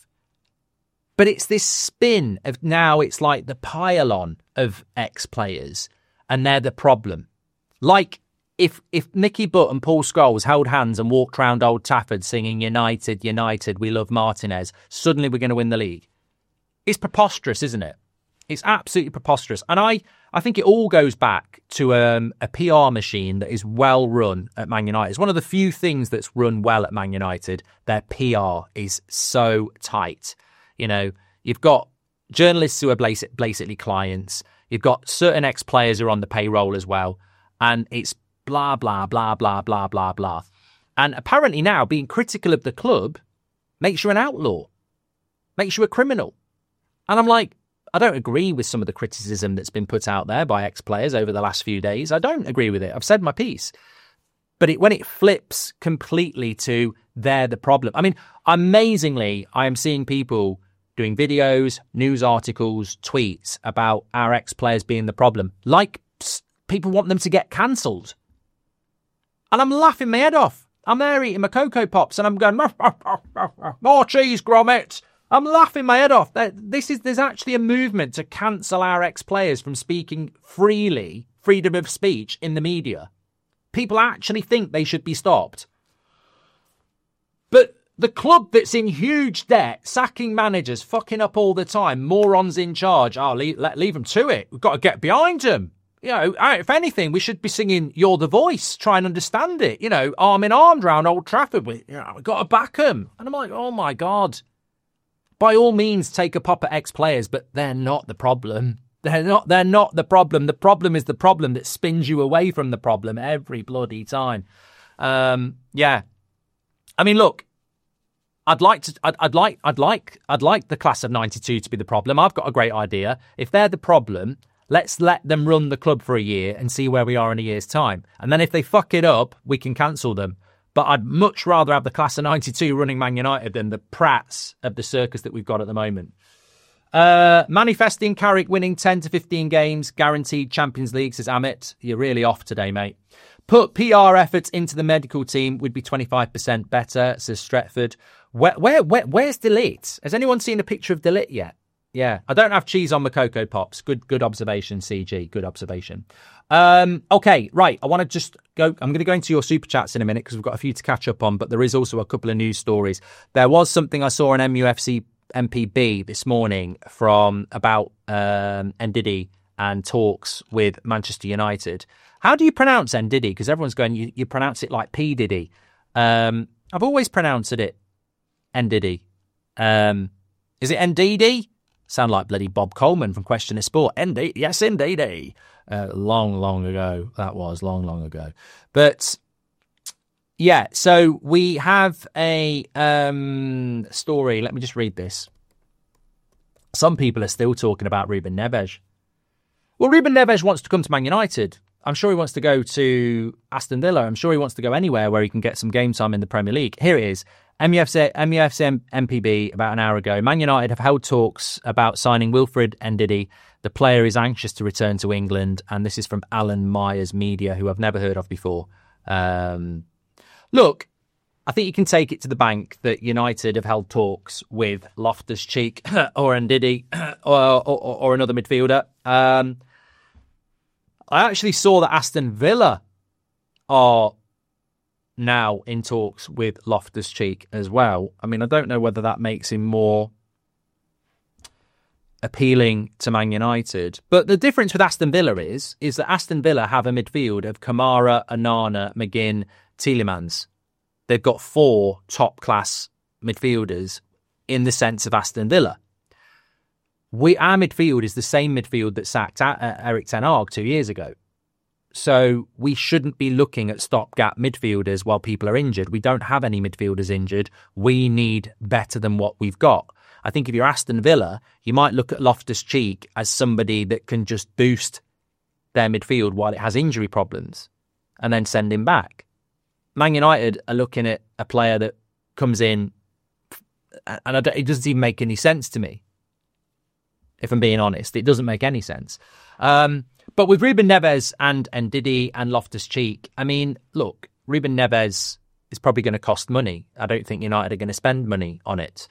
But it's this spin of now it's like the pile-on of ex-players and they're the problem. Like if Nicky Butt and Paul Scholes held hands and walked round Old Trafford singing United, United, we love Martinez, suddenly we're going to win the league. It's preposterous, isn't it? It's absolutely preposterous. And I think it all goes back to a PR machine that is well run at Man United. It's one of the few things that's run well at Man United. Their PR is so tight. You know, you've got journalists who are basically clients. You've got certain ex-players who are on the payroll as well. And it's blah, blah, blah, blah, blah, blah, blah. And apparently now being critical of the club makes you an outlaw, makes you a criminal. And I'm like, I don't agree with some of the criticism that's been put out there by ex-players over the last few days. I don't agree with it. I've said my piece. But when it flips completely to they're the problem. I mean, amazingly, I am seeing people doing videos, news articles, tweets about our ex-players being the problem. Like people want them to get cancelled. And I'm laughing my head off. I'm there eating my Cocoa Pops and I'm going, more cheese, Gromit. I'm laughing my head off. There's actually a movement to cancel our ex-players from speaking freely, freedom of speech in the media. People actually think they should be stopped. But the club that's in huge debt, sacking managers, fucking up all the time, morons in charge, leave them to it. We've got to get behind them. You know, if anything, we should be singing You're the Voice, try and understand it. You know, arm in arm round Old Trafford. We've got to back them. And I'm like, oh my God. By all means, take a pop at ex-players, but they're not the problem. They're not the problem. The problem is the problem that spins you away from the problem every bloody time. Yeah. I mean, look, I'd like the class of 92 to be the problem. I've got a great idea. If they're the problem, let's let them run the club for a year and see where we are in a year's time. And then if they fuck it up, we can cancel them. But I'd much rather have the class of 92 running Man United than the prats of the circus that we've got at the moment. Manifesting Carrick winning 10 to 15 games, guaranteed Champions League, says Amit. You're really off today, mate. Put PR efforts into the medical team would be 25% better, says Stretford. Where's De Ligt? Has anyone seen a picture of De Ligt yet? Yeah, I don't have cheese on my Cocoa Pops. Good observation, CG. Good observation. Okay, right. I want to just go. I'm going to go into your super chats in a minute because we've got a few to catch up on, but there is also a couple of news stories. There was something I saw on MUFC MPB this morning from about Ndidi and talks with Manchester United. How do you pronounce Ndidi? Because everyone's going, you pronounce it like P. Diddy. I've always pronounced it Ndidi. Is it Ndidi? Sound like bloody Bob Coleman from Question of Sport. Ndidi, yes, Ndidi. Long ago. That was long ago. But yeah, so we have a story. Let me just read this. Some people are still talking about Ruben Neves. Well, Ruben Neves wants to come to Man United. I'm sure he wants to go to Aston Villa. I'm sure he wants to go anywhere where he can get some game time in the Premier League. Here it is. MUFC MPB about an hour ago. Man United have held talks about signing Wilfred Ndidi. The player is anxious to return to England. And this is from Alan Myers Media, who I've never heard of before. Look, I think you can take it to the bank that United have held talks with Loftus-Cheek or Ndidi or another midfielder. I actually saw that Aston Villa are now in talks with Loftus-Cheek as well. I mean, I don't know whether that makes him more appealing to Man United. But the difference with Aston Villa is that Aston Villa have a midfield of Kamara, Onana, McGinn, Tielemans. They've got 4 top-class midfielders in the sense of Aston Villa. Our midfield is the same midfield that sacked Erik ten Hag 2 years ago. So we shouldn't be looking at stopgap midfielders while people are injured. We don't have any midfielders injured. We need better than what we've got. I think if you're Aston Villa, you might look at Loftus-Cheek as somebody that can just boost their midfield while it has injury problems and then send him back. Man United are looking at a player that comes in and it doesn't even make any sense to me. If I'm being honest, it doesn't make any sense. But with Ruben Neves and Ndidi and Loftus-Cheek, I mean, look, Ruben Neves is probably going to cost money. I don't think United are going to spend money on it.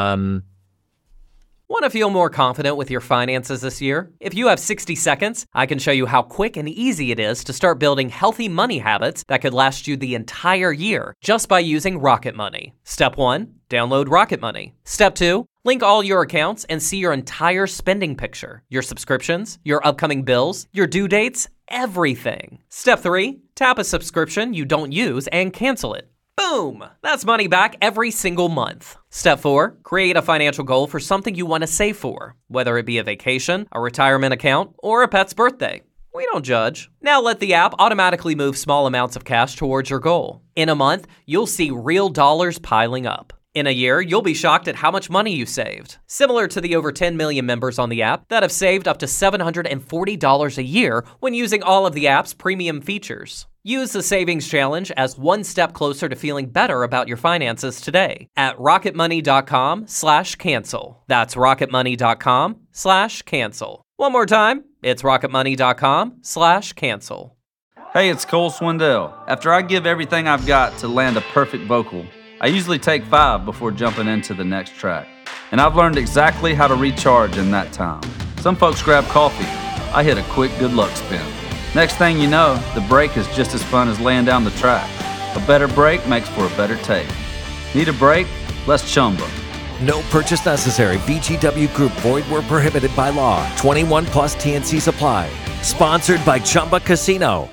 Want to feel more confident with your finances this year? If you have 60 seconds, I can show you how quick and easy it is to start building healthy money habits that could last you the entire year just by using Rocket Money. Step 1, download Rocket Money. Step 2, link all your accounts and see your entire spending picture, your subscriptions, your upcoming bills, your due dates, everything. Step 3, tap a subscription you don't use and cancel it. Boom! That's money back every single month. Step 4, create a financial goal for something you want to save for, whether it be a vacation, a retirement account, or a pet's birthday. We don't judge. Now let the app automatically move small amounts of cash towards your goal. In a month, you'll see real dollars piling up. In a year, you'll be shocked at how much money you saved. Similar to the over 10 million members on the app that have saved up to $740 a year when using all of the app's premium features. Use the Savings Challenge as one step closer to feeling better about your finances today at rocketmoney.com/cancel. That's rocketmoney.com/cancel. One more time, it's rocketmoney.com/cancel. Hey, it's Cole Swindell. After I give everything I've got to land a perfect vocal, I usually take 5 before jumping into the next track. And I've learned exactly how to recharge in that time. Some folks grab coffee. I hit a quick good luck spin. Next thing you know, the break is just as fun as laying down the track. A better break makes for a better take. Need a break? Let's Chumba. No purchase necessary. VGW Group. Void where prohibited by law. 21 plus TNC supply. Sponsored by Chumba Casino.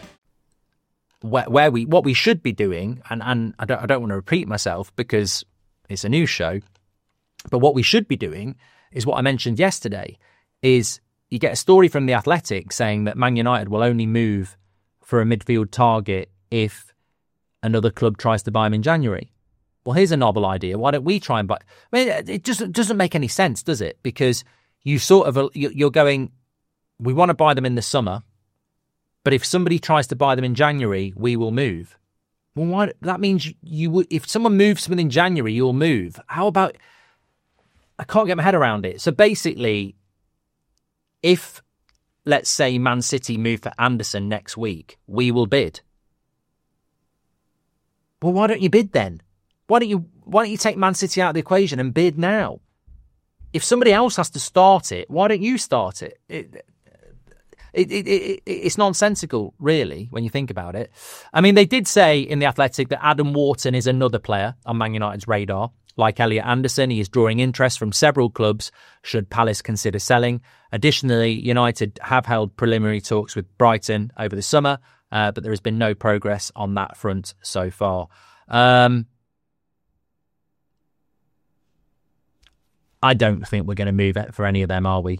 What we should be doing, and I don't want to repeat myself because it's a news show, but what we should be doing is what I mentioned yesterday, is you get a story from The Athletic saying that Man United will only move for a midfield target if another club tries to buy him in January. Well, here's a novel idea. Why don't we try and buy? I mean, it just doesn't make any sense, does it? Because you're going, we want to buy them in the summer, but if somebody tries to buy them in January, we will move. Well, why? That means you would. If someone moves them in January, you'll move. How about? I can't get my head around it. So basically, if, let's say, Man City move for Anderson next week, we will bid. Well, why don't you bid then? Why don't you take Man City out of the equation and bid now? If somebody else has to start it, why don't you start it? It's nonsensical, really, when you think about it. I mean, they did say in The Athletic that Adam Wharton is another player on Man United's radar. Like Elliot Anderson, he is drawing interest from several clubs should Palace consider selling. Additionally, United have held preliminary talks with Brighton over the summer, but there has been no progress on that front so far. I don't think we're going to move it for any of them, are we?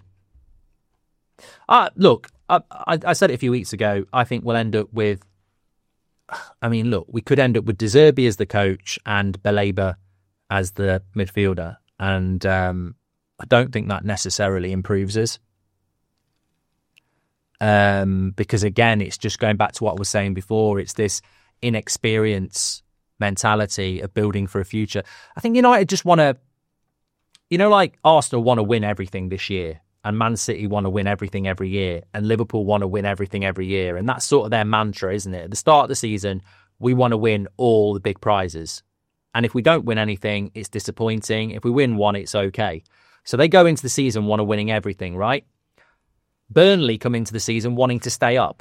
Look, I said it a few weeks ago. I think we'll end up with... I mean, look, we could end up with De Zerbi as the coach and Baleba as the midfielder. And I don't think that necessarily improves us. Because again, it's just going back to what I was saying before. It's this inexperience mentality of building for a future. I think United just want to, like Arsenal want to win everything this year, and Man City want to win everything every year, and Liverpool want to win everything every year. And that's sort of their mantra, isn't it? At the start of the season, we want to win all the big prizes. And if we don't win anything, it's disappointing. If we win one, it's okay. So they go into the season wanting winning everything, right? Burnley come into the season wanting to stay up.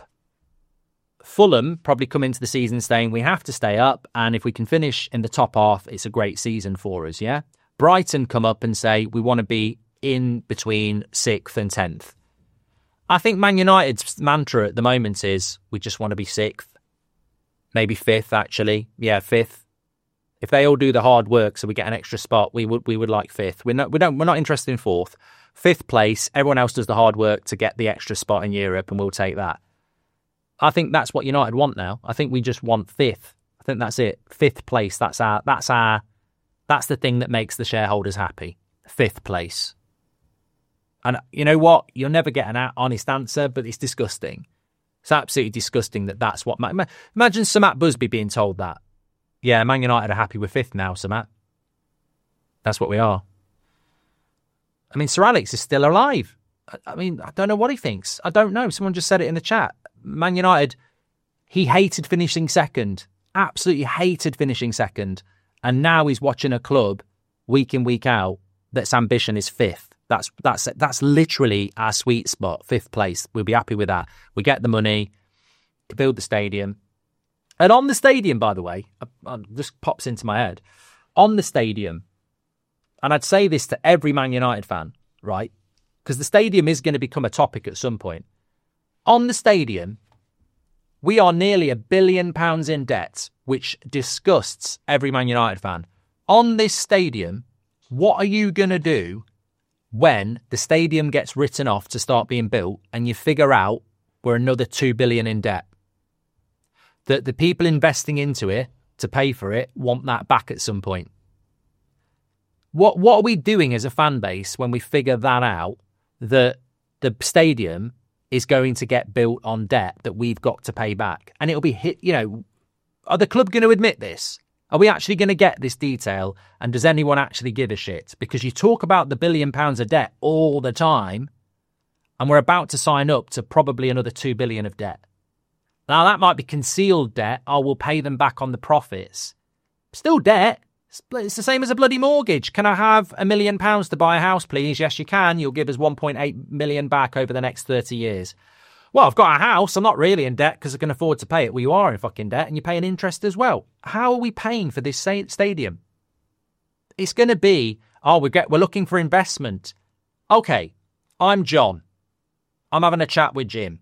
Fulham probably come into the season saying we have to stay up, and if we can finish in the top half, it's a great season for us, yeah? Brighton come up and say we want to be in between 6th and 10th. I think Man United's mantra at the moment is we just want to be 6th. Maybe 5th, actually. Yeah, 5th. If they all do the hard work so we get an extra spot, we would like 5th. We're not interested in 4th. 5th place, everyone else does the hard work to get the extra spot in Europe, and we'll take that. I think that's what United want now. I think we just want 5th. I think that's it. 5th place. That's the thing that makes the shareholders happy. 5th place. And you know what? You'll never get an honest answer, but it's disgusting. It's absolutely disgusting that's what... Imagine Sir Matt Busby being told that. Yeah, Man United are happy with 5th now, Sir Matt. That's what we are. I mean, Sir Alex is still alive. I mean, I don't know what he thinks. I don't know. Someone just said it in the chat. Man United, he hated finishing second. Absolutely hated finishing second. And now he's watching a club week in, week out that's ambition is 5th. That's literally our sweet spot, 5th place. We'll be happy with that. We get the money to build the stadium. And on the stadium, by the way, just pops into my head, on the stadium, and I'd say this to every Man United fan, right? Because the stadium is going to become a topic at some point. On the stadium, we are nearly £1 billion in debt, which disgusts every Man United fan. On this stadium, what are you going to do when the stadium gets written off to start being built and you figure out we're another £2 billion in debt? That the people investing into it to pay for it want that back at some point. What are we doing as a fan base when we figure that out, that the stadium is going to get built on debt that we've got to pay back? And it'll be hit, are the club going to admit this? Are we actually going to get this detail? And does anyone actually give a shit? Because you talk about the £1 billion of debt all the time, and we're about to sign up to probably another £2 billion of debt. Now, that might be concealed debt. We'll pay them back on the profits. Still debt. It's the same as a bloody mortgage. Can I have £1 million to buy a house, please? Yes, you can. You'll give us 1.8 million back over the next 30 years. Well, I've got a house. I'm not really in debt because I can afford to pay it. Well, you are in fucking debt and you're paying interest as well. How are we paying for this stadium? It's going to be, we're looking for investment. Okay, I'm John. I'm having a chat with Jim.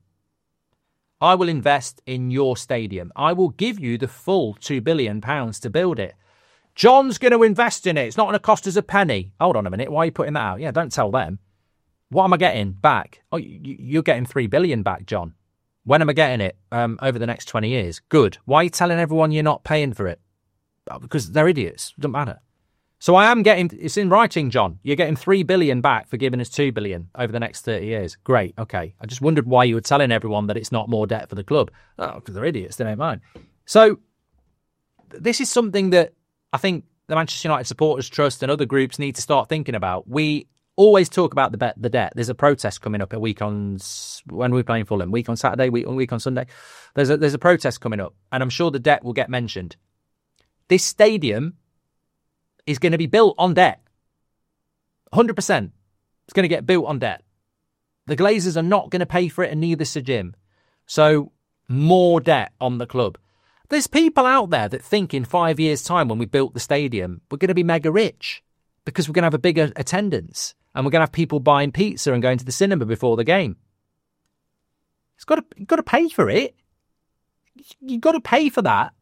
I will invest in your stadium. I will give you the full £2 billion to build it. John's going to invest in it. It's not going to cost us a penny. Hold on a minute. Why are you putting that out? Yeah, don't tell them. What am I getting back? Oh, you're getting $3 billion back, John. When am I getting it? Over the next 20 years. Good. Why are you telling everyone you're not paying for it? Because they're idiots. Doesn't matter. So I am getting, it's in writing, John. You're getting $3 billion back for giving us $2 billion over the next 30 years. Great. Okay. I just wondered why you were telling everyone that it's not more debt for the club. Oh, because they're idiots. They don't mind. So this is something that I think the Manchester United Supporters Trust and other groups need to start thinking about. We always talk about the debt. There's a protest coming up when we're playing Fulham, week on Saturday, week on Sunday. There's a protest coming up, and I'm sure the debt will get mentioned. This stadium is going to be built on debt. 100%. It's going to get built on debt. The Glazers are not going to pay for it, and neither Sir Jim. So more debt on the club. There's people out there that think in 5 years' time when we built the stadium, we're going to be mega rich because we're going to have a bigger attendance and we're going to have people buying pizza and going to the cinema before the game. You've got to pay for it. You've got to pay for that.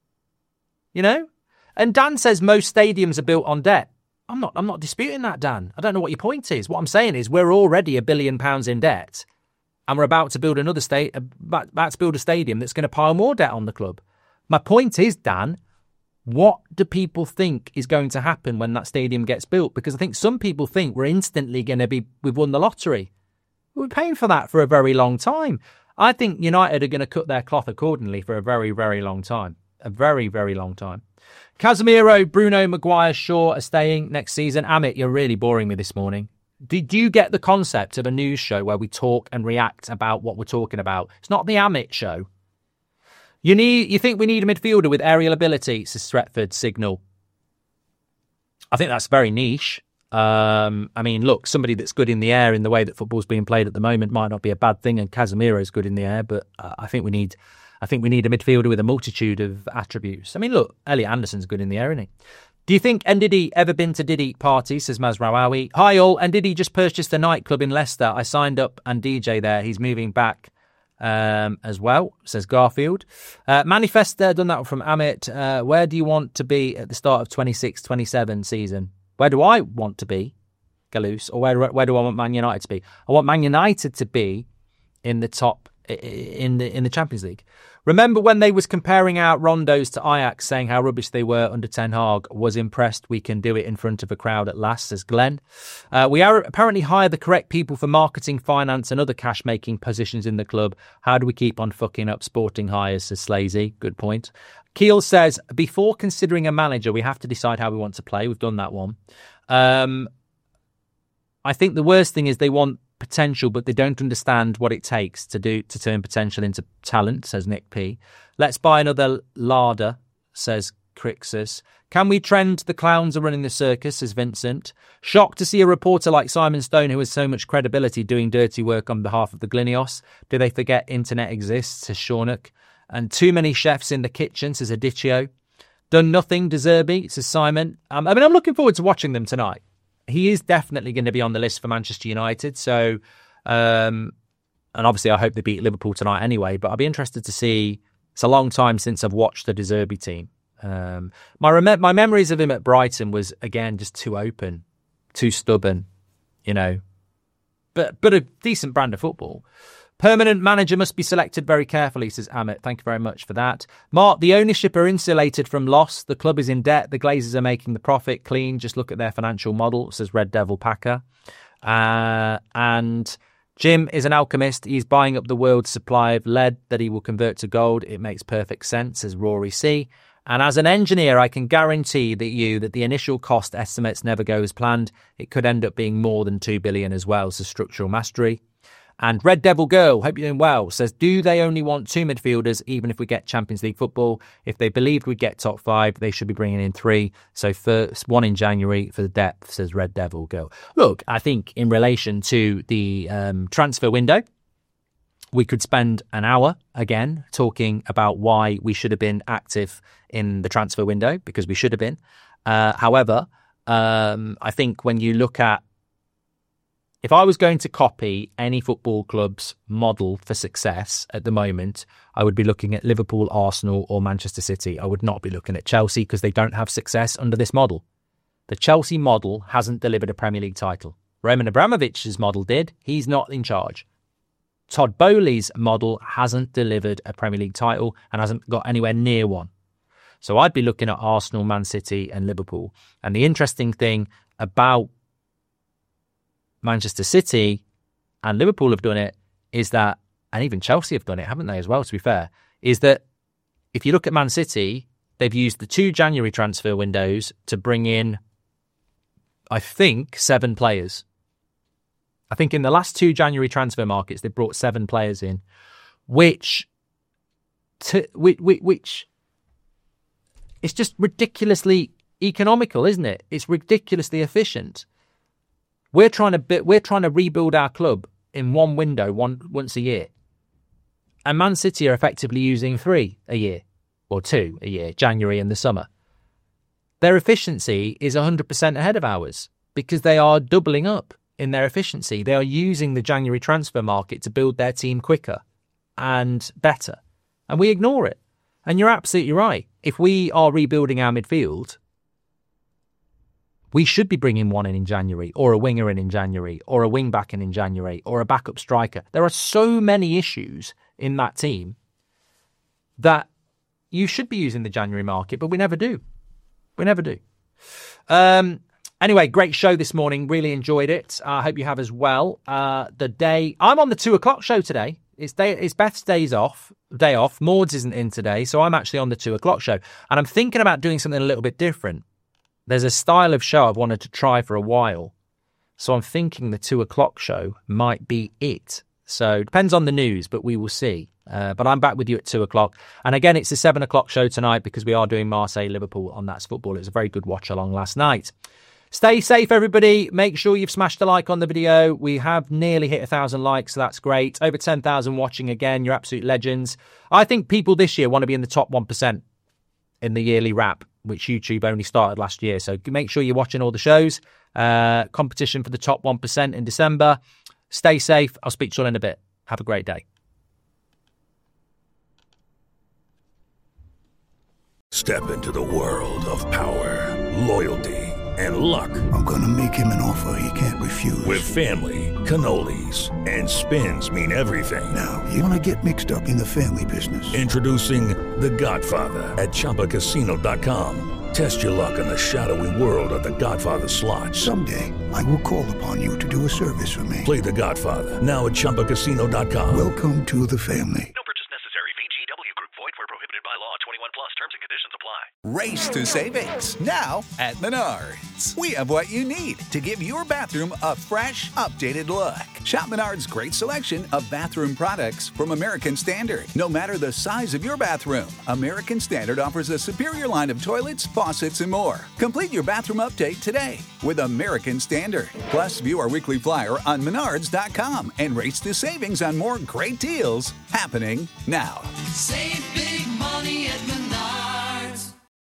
And Dan says most stadiums are built on debt. I'm not disputing that, Dan. I don't know what your point is. What I'm saying is we're already £1 billion in debt, and we're about to build a stadium that's going to pile more debt on the club. My point is, Dan, what do people think is going to happen when that stadium gets built? Because I think some people think we've won the lottery. We're paying for that for a very long time. I think United are going to cut their cloth accordingly for a very, very long time. A very, very long time. Casemiro, Bruno, Maguire, Shaw are staying next season. Amit, you're really boring me this morning. Did you get the concept of a news show where we talk and react about what we're talking about? It's not the Amit show. You think we need a midfielder with aerial ability, says Stretford Signal. I think that's very niche. I mean, look, somebody that's good in the air in the way that football's being played at the moment might not be a bad thing, and Casemiro's good in the air, but I think we need a midfielder with a multitude of attributes. I mean, look, Elliot Anderson's good in the air, isn't he? Do you think Ndidi ever been to Diddy party, says Mazraoui. Hi all, Ndidi just purchased a nightclub in Leicester. I signed up and DJ there. He's moving back as well, says Garfield. Manifest done that from Amit. Where do you want to be at the start of 26-27 season? Where do I want to be, Galoose? Or where do I want Man United to be? I want Man United to be in the top in the Champions League. Remember when they was comparing our rondos to Ajax, saying how rubbish they were under Ten Hag? Was impressed we can do it in front of a crowd at last, says Glenn. We are apparently hire the correct people for marketing, finance and other cash-making positions in the club. How do we keep on fucking up sporting hires, says Slazy. Good point. Keel says, before considering a manager, we have to decide how we want to play. We've done that one. I think the worst thing is they want potential, but they don't understand what it takes to turn potential into talent, says Nick P. Let's buy another larder, says Crixus. Can we trend the clowns are running the circus, says Vincent. Shocked to see a reporter like Simon Stone, who has so much credibility, doing dirty work on behalf of the Glinios. Do they forget internet exists, says Shaunock. And too many chefs in the kitchen, says Aditio. Done nothing, De Zerbi, says Simon. I'm looking forward to watching them tonight. He is definitely going to be on the list for Manchester United. So, and obviously I hope they beat Liverpool tonight anyway, but I'll be interested to see. It's a long time since I've watched the De Zerbi team. My memories of him at Brighton was, again, just too open, too stubborn, but a decent brand of football. Permanent manager must be selected very carefully, says Amit. Thank you very much for that. Mark, the ownership are insulated from loss. The club is in debt. The Glazers are making the profit clean. Just look at their financial model, says Red Devil Packer. And Jim is an alchemist. He's buying up the world's supply of lead that he will convert to gold. It makes perfect sense, says Rory C. And as an engineer, I can guarantee that the initial cost estimates never go as planned. It could end up being more than 2 billion as well, says Structural Mastery. And Red Devil Girl, hope you're doing well, says, do they only want 2 midfielders even if we get Champions League football? If they believed we'd get top 5, they should be bringing in 3. So first, 1 in January for the depth, says Red Devil Girl. Look, I think in relation to the transfer window, we could spend an hour again talking about why we should have been active in the transfer window, because we should have been. However, I think when you look at, if I was going to copy any football club's model for success at the moment, I would be looking at Liverpool, Arsenal or Manchester City. I would not be looking at Chelsea because they don't have success under this model. The Chelsea model hasn't delivered a Premier League title. Roman Abramovich's model did. He's not in charge. Todd Bowley's model hasn't delivered a Premier League title and hasn't got anywhere near one. So I'd be looking at Arsenal, Man City and Liverpool. And the interesting thing about Manchester City and Liverpool have done it is that, and even Chelsea have done it, haven't they, as well, to be fair, is that if you look at Man City, they've used the 2 January transfer windows to bring in, I think, 7 players. I think in the last 2 January transfer markets, they brought 7 players in, which it's just ridiculously economical, isn't it? It's ridiculously efficient. We're trying to rebuild our club in one window once a year. And Man City are effectively using 3 a year, or 2 a year, January and the summer. Their efficiency is 100% ahead of ours because they are doubling up in their efficiency. They are using the January transfer market to build their team quicker and better. And we ignore it. And you're absolutely right. If we are rebuilding our midfield, we should be bringing 1 in January, or a winger in January, or a wing back in January, or a backup striker. There are so many issues in that team that you should be using the January market, but we never do. We never do. Anyway, great show this morning. Really enjoyed it. I hope you have as well. I'm on the 2 o'clock show today. It's Beth's day off. Maud's isn't in today, so I'm actually on the 2 o'clock show. And I'm thinking about doing something a little bit different. There's a style of show I've wanted to try for a while. So I'm thinking the 2 o'clock show might be it. So it depends on the news, but we will see. But I'm back with you at 2 o'clock. And again, it's the 7 o'clock show tonight because we are doing Marseille-Liverpool on That's Football. It was a very good watch along last night. Stay safe, everybody. Make sure you've smashed a like on the video. We have nearly hit 1,000 likes, so that's great. Over 10,000 watching again. You're absolute legends. I think people this year want to be in the top 1% in the yearly wrap, which YouTube only started last year. So make sure you're watching all the shows. Competition for the top 1% in December. Stay safe. I'll speak to you all in a bit. Have a great day. Step into the world of power, loyalty, and luck. I'm gonna make him an offer he can't refuse. With family, cannolis, and spins mean everything. Now, you wanna get mixed up in the family business. Introducing The Godfather at ChumbaCasino.com. Test your luck in the shadowy world of The Godfather slot. Someday, I will call upon you to do a service for me. Play The Godfather now at ChumbaCasino.com. Welcome to the family. No purchase necessary. VGW Group. Void where prohibited by law. 21 plus. Terms and conditions apply. Race to savings now at Menards. We have what you need to give your bathroom a fresh, updated look. Shop Menards' great selection of bathroom products from American Standard. No matter the size of your bathroom, American Standard offers a superior line of toilets, faucets, and more. Complete your bathroom update today with American Standard. Plus, view our weekly flyer on Menards.com and race to savings on more great deals happening now. Save big money at Menards.